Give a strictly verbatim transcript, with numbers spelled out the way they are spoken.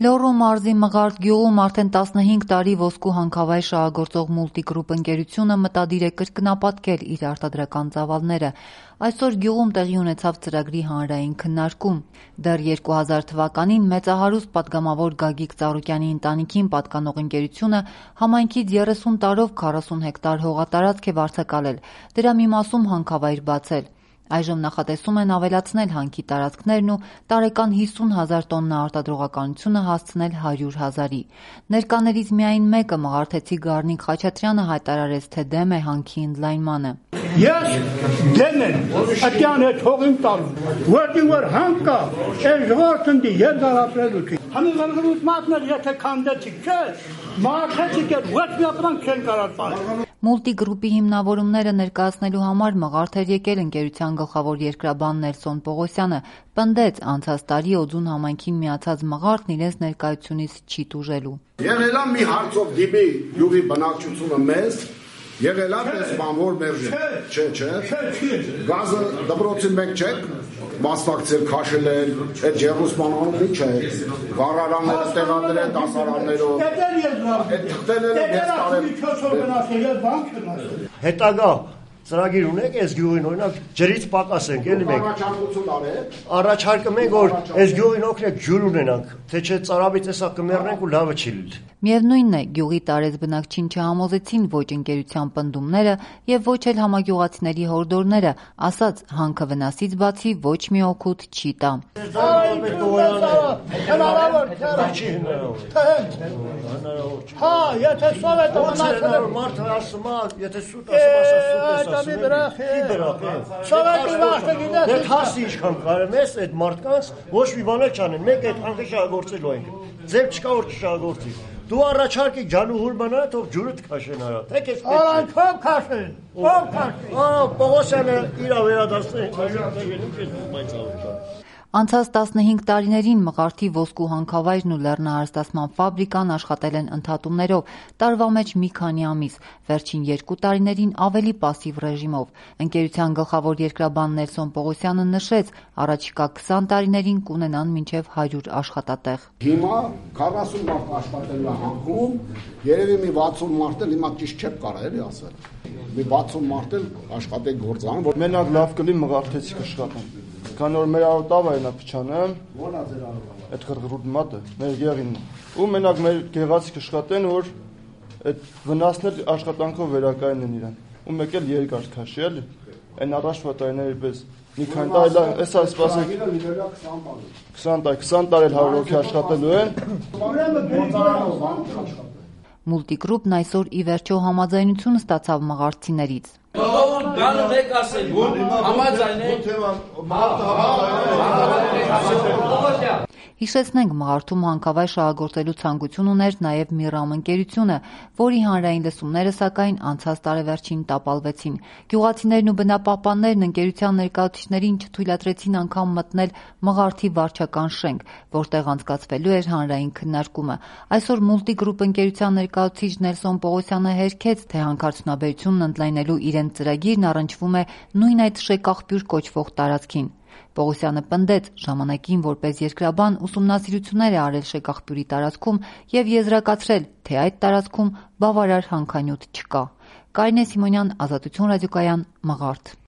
Լոռու մարզի Մղարդ գյուղում արդեն տասնհինգ տարի ոսկու հանքավայր շահագործող Մուլտիգրուպ ընկերությունը մտադիր է կրկնապատկել իր արտադրական ծավալները։ Այսօր գյուղում տեղի ունեցավ ծրագրի հանրային քննարկում։ Դեռ երկու հազար թվականին մեծահարուստ պատգամավոր Գագիկ Ծառուկյանի ընտանիքին պատկանող ընկերությունը համայնքից երեսուն տարով քառասուն հեկտար հողատարածք է վարձակալել, դրա մի մասում հանքավայր բացել։ Այժմ նախատեսում են ավելացնել հանքի տարածքներն ու տարեկան հիսուն հազար տոննա արտադրողականությունը հասցնել հարյուր հազարի։ Ներկաներից միայն մեկը մղարթեցի Գառնիկ Խաչատրյանը հայտարարեց, թե դեմ է հանքի ընդլայնմանը։ Ես դեմ եմ ատյան հետ հողին տալու, որտի որ հանք կա, այս ժողովրդի երկարապրելու չի։ Համիվարգրուտ մատներ եթե քանդեցիք, չէ, մաղարթեցիք էր, ոչ մի ապրանք չեն կարող տալ։ Մուլտիգրուպի հիմնավորումները ներկայացնելու համար Մղարդ էր եկել ընկերության գլխավոր երկրաբան Նելսոն Պողոսյանը, պնդեց անցած տարի Օձուն համայնքին միացած Մղարդն իրենց ներկայությունից չի տուժելու։ Եղել է մի հարցով դիպի յուղի բնակչությունը մեզ, եղել է պես բանվոր մերժ, չէ, չէ, գազը դպրոցին մեկ չեք, մասնակցել քաշել են, այդ ջերուսմանանում մի չէ, վառարանները տեղադրել դասարաններով, այդ թղթերները ես տարել։ Հետագա ծրագիր ունեք այս գյուղին օրինակ ջրից պակասենք, էլի մենք առաջարկում ենք, որ այս գյուղին օգնեք ջուր ունենանք, թե չէ ծարավի տեսակ կմեռնենք ու լավը չի լինի։ Միևնույնն է, գյուղի տարեց բնակչին չհամոզեցին ոչ ընկերության պնդումները եւ ոչ էլ համագյուղացիների հորդորները, ասաց հանքը վնասից բացի ոչ մի օգուտ չի տա։ Հա, եթե սովետը մնացել մարդը ասում է, եթե սուտ ասում է, սովետի վաղը գիտես։ Դե հասի ինչքան կարեմ ես այդ մարդկանց ոչ մի բան չանեն, մեկ այդ հանքը շահագործելու ենք։ Ձև չկա որ չշահագործի։ Դու առաջարկի ջանուհուր բանա, թող ջուրը քաշեն արա։ Թե քեզ պետք է։ Արանք ով քաշեն։ Ով քաշեն։ Ահա Պողոսյանը իր վերադասը։ Անցած տասնհինգ տարիներին Մղարդի ոսկու հանքավայրն ու լեռնահարստացման ֆաբրիկան աշխատել են ընդհատումներով, տարվա մեջ մի քանի ամիս, վերջին երկու տարիներին ավելի պասիվ ռեժիմով։ Ընկերության գլխավոր երկրաբան Նելսոն Պողոսյանը նշեց, առաջիկա քսան տարիներին կունենան մինչև հարյուր աշխատատեղ։ Հիմա քառասուն մարդ աշխատելու է հանքում, երևի մի վաթսուն մարդ էլ հիմա ճիշտ չէ կարող էլի ասել։ Մի վաթսուն մարդ էլ աշխատի գործան, որ մենակ լավ կլի մղարթեցի կաշխատեն։ Քան որ մեր արոտավը նա փչանեմ, ո՞րն է ձեր արոտավը։ Այդ խրղրուտ մատը, մեր գեղին։ Ու մենակ մեր գեղացի կաշխատեն, որ այդ վնասներ աշխատանքով վերակայնեն իրան։ Ու մեկ էլ երկար քաշի էլի։ Այն առաջվա տարիների պես մի քանի տարի էսա սպասեք քսան տարի, քսան տարի հարյուր հոգի աշխատելու են։ Մուլտիգրուպն այսօր ի վերջո համաձայնություն ստացավ մղարդցիներից։ Գանը մեկ ասել, համաձայն է։ Հիշեցնենք, Մղարդում հանքավայր շահագործելու ցանկություն ուներ նաև Միրամ ընկերությունը, որի հանրային լսումները սակայն անցած տարեվերջին տապալվեցին։ Գյուղացիներն ու բնապահպաններն ընկերության ներկայացուցիչներին չթույլատրեցին անգամ մտնել Մղարդի վարչական շենք, որտեղ անցկացվելու էր հանրային քննարկումը։ Այսօր Մուլտիգրուպ ընկերության ներկայացուցիչ Նելսոն Պողոսյանը հերքեց, թե հանքարդյունաբերությունն ընդլայնելու իրենց ծրագիրն առնչվում է նույն այդ շեկաղբյուր կոչվող տարածքին։ Պողոսյանը պնդեց, ժամանակին որպես երկրաբան ուսումնասիրություններ է արել շեկաղբյուրի տարածքում եւ եզրակացրել, թե այդ տարածքում բավարար հանքանյութ չկա։ Կարինե Սիմոնյան, Ազատություն ռադիոկայան, Մղարդ։